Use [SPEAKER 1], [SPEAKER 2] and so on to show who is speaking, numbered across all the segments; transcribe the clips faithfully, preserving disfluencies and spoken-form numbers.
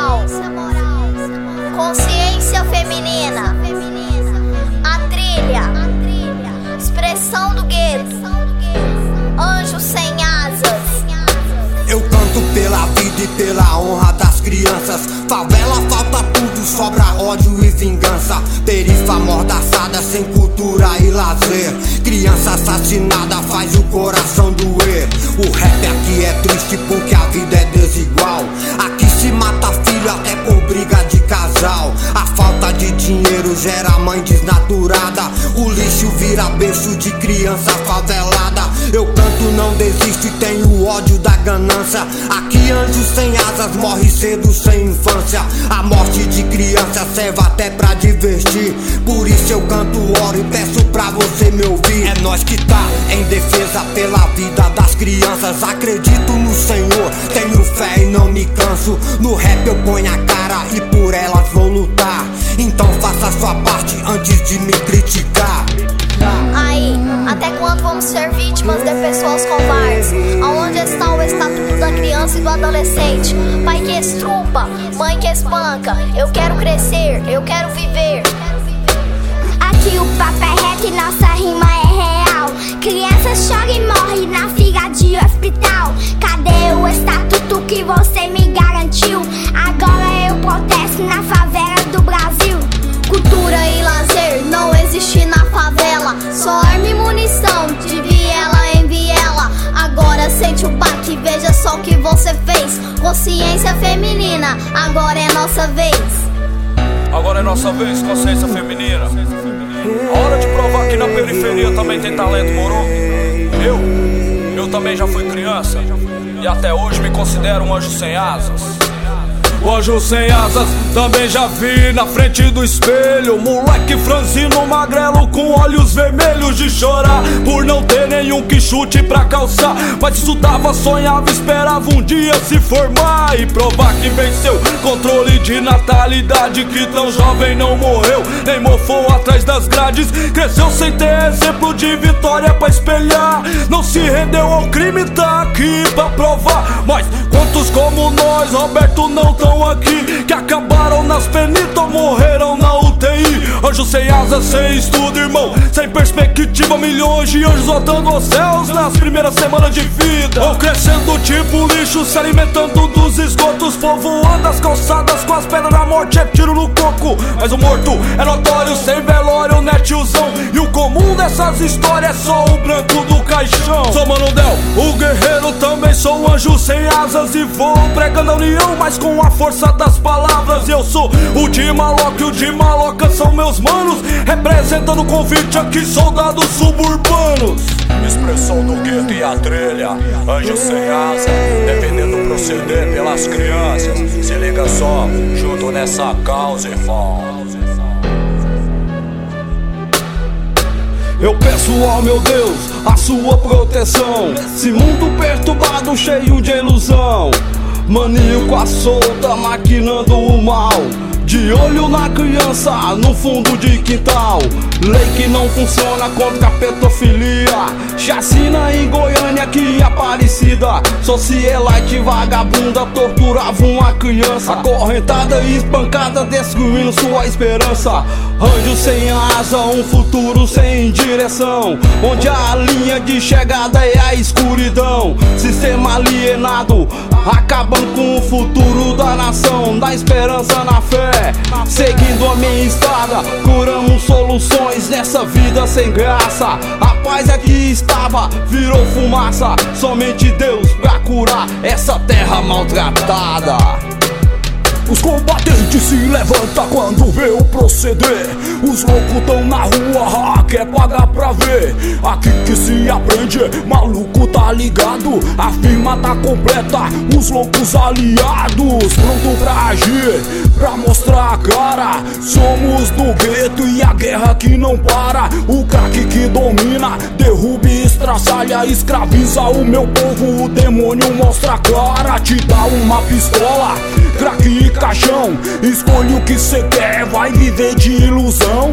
[SPEAKER 1] moral, consciência feminina, a trilha, expressão do gueto, anjo sem asas.
[SPEAKER 2] Eu canto pela vida e pela honra das crianças. Favela falta tudo, sobra ódio e vingança. Perifa amordaçada, sem cultura e lazer. Criança assassinada faz o coração doer. O rap aqui é triste porque a vida é desigual. Aqui se mata filho até por briga de casal. A falta de dinheiro gera mãe desnaturada. O lixo vira berço de criança favelada. Eu canto, não desisto e tenho ódio da ganância. Aqui anjos sem asas morre cedo sem infância. A morte de criança serve até pra divertir. Por isso eu canto, oro e peço pra você me ouvir. É nós que tá em defesa pela vida das crianças. Acredito no Senhor, tenho fé e não me canso. No rap eu ponho a cara e por elas vou lutar. Então faça a sua parte antes de me criticar.
[SPEAKER 1] Aí, até quando vamos ser vítimas de pessoas covardes? Aonde está o estatuto da criança e do adolescente? Pai que estrupa, mãe que espanca. Eu quero crescer, eu quero viver.
[SPEAKER 3] Aqui o papo é reto e nossa rima é real. Criança chora e morre na fila de hospital. Cadê o estatuto que você me garantiu? Agora eu protesto na favela do Brasil.
[SPEAKER 1] Cultura e lazer não existe na favela. Só arma e munição, de viela em viela. Agora sente o baque, veja só o que você fez. Consciência feminina, agora é nossa vez.
[SPEAKER 4] Agora é nossa vez, consciência feminina. A hora de provar que na periferia também tem talento, moro? Eu, eu também já fui criança e até hoje me considero um anjo sem asas. O anjo sem asas também já vi na frente do espelho. Moleque franzino, magrelo com olhos vermelhos de chorar por não ter nenhum que chute pra calçar. Mas estudava, sonhava, esperava um dia se formar e provar que venceu. Controle de natalidade, que tão jovem não morreu, nem mofou atrás das grades. Cresceu sem ter exemplo de vitória pra espelhar. Não se rendeu ao crime, tá aqui pra provar. Mas quantos como nós, Roberto, não tão aqui, que acabaram nas penitas, morreram na U T I. Anjo sem asas, sem estudo, irmão, sem perspectiva. Milhões de anjos voltando aos céus nas primeiras semanas de vida, ou crescendo tipo lixo, se alimentando dos esgotos. Povoando as calçadas com as pedras da morte, é tiro no coco. Mas o morto é notório, sem velório, né, tiozão? E o comum dessas histórias é só o branco do caixão. Sou Mano Del, o guerreiro, também sou um anjo sem asas. E vou pregando a união, mas com a força das palavras. Eu sou o de Maloca e o de Maloca são meus manos, representando o convite aqui, soldados suburbanos. Expressão do gueto e a trilha, anjo sem asa, defendendo o proceder pelas crianças. Se liga só, junto nessa causa, irmão. Eu peço ao meu Deus a sua proteção, esse mundo perturbado, cheio de ilusão. Maníaco à solta, maquinando o mal, de olho na criança, no fundo de quintal. Lei que não funciona contra a pedofilia. Chacina em Goiânia, que Aparecida. Socialite vagabunda torturava uma criança, acorrentada e espancada, destruindo sua esperança. Anjo sem asa, um futuro sem direção, onde a linha de chegada é a escuridão. Sistema alienado, acabando com o futuro da nação. Da esperança na fé, seguindo a minha estrada, curamos soluções nessa vida sem graça. A paz aqui estava, virou fumaça. Somente Deus pra curar essa terra maltratada.
[SPEAKER 5] Os combatentes se levantam quando vê o proceder. Os loucos tão na rua, ah, quer pagar pra ver. Aqui que se aprende, maluco tá ligado. A firma tá completa, os loucos aliados, pronto pra agir, pra mostrar a cara. Somos do gueto e a guerra que não para. O craque que domina, derruba e estraçalha, escraviza o meu povo. O demônio mostra a cara, te dá uma pistola, craque e caixão. Escolhe o que cê quer, vai viver de ilusão.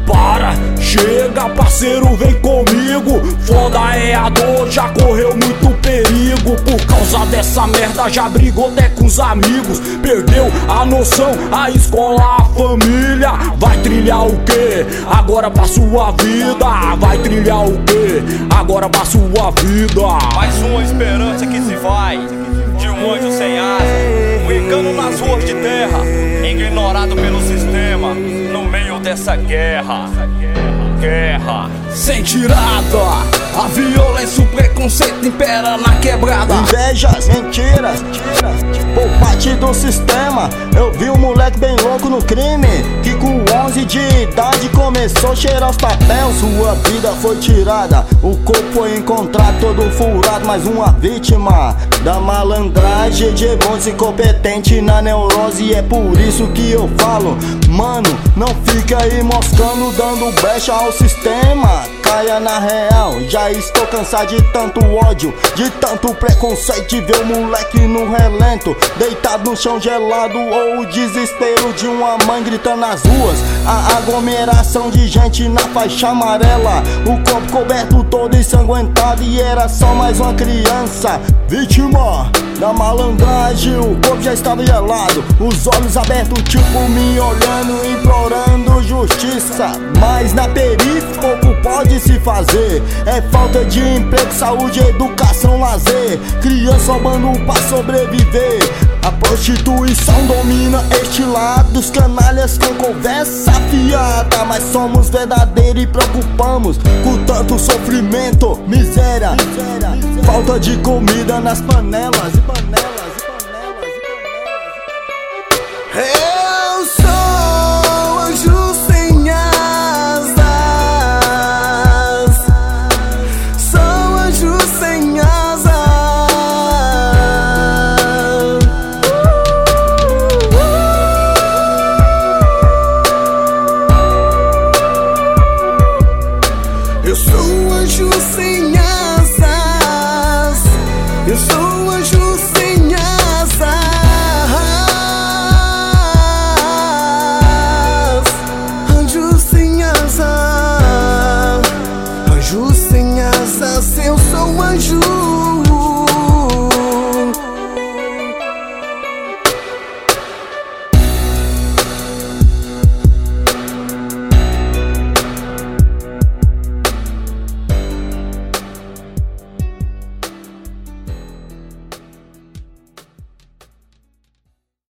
[SPEAKER 5] para, chega parceiro, vem comigo. Foda é a dor, já correu muito perigo. Por causa dessa merda já brigou até com os amigos. Perdeu a noção, a escola, a família. Vai trilhar o quê? Agora pra sua vida. Vai trilhar o quê? Agora pra sua vida.
[SPEAKER 4] Mais uma esperança que se vai, de um anjo sem asa, um engano nas ruas de terra, ignorado pelo sistema, no meio dessa guerra. Guerra
[SPEAKER 5] sem tirada, a violência, o preconceito impera na quebrada.
[SPEAKER 6] Invejas, mentiras, por parte do sistema. Eu vi um moleque bem louco no crime, que com onze de idade começou a cheirar os papéis. Sua vida foi tirada, o corpo foi encontrado todo furado. Mais uma vítima da malandragem de bons incompetentes na neurose. E é por isso que eu falo, mano, não fica aí moscando, dando brecha ao sistema. Caia na real, já estou cansado de tanto ódio, de tanto preconceito, de ver o moleque no relento, deitado no chão gelado, ou o desespero de uma mãe gritando nas ruas. A aglomeração de gente na faixa amarela, o corpo coberto todo ensanguentado, e era só mais uma criança vítima da malandragem. O corpo já estava gelado, os olhos abertos tipo me olhando, implorando justiça. Mas na periferia pouco pode se fazer, é falta de emprego, saúde, educação, lazer, criança roubando pra sobreviver. A prostituição domina este lado, os canalhas com conversa fiada. Mas somos verdadeiros e preocupamos com tanto sofrimento, miséria, falta de comida nas panelas e panelas e panelas e panelas. Hey!